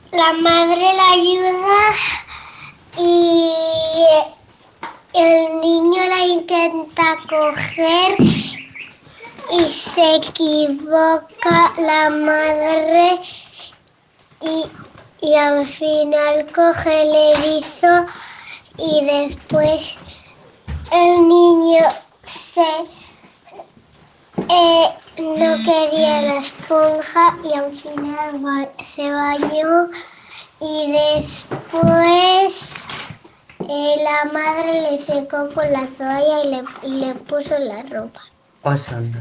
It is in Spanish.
La madre la ayuda y el niño la intenta coger y se equivoca la madre y al final coge el erizo y después el niño no quería la esponja y al final se bañó y después la madre le secó con la toalla y le puso la ropa. Pasando.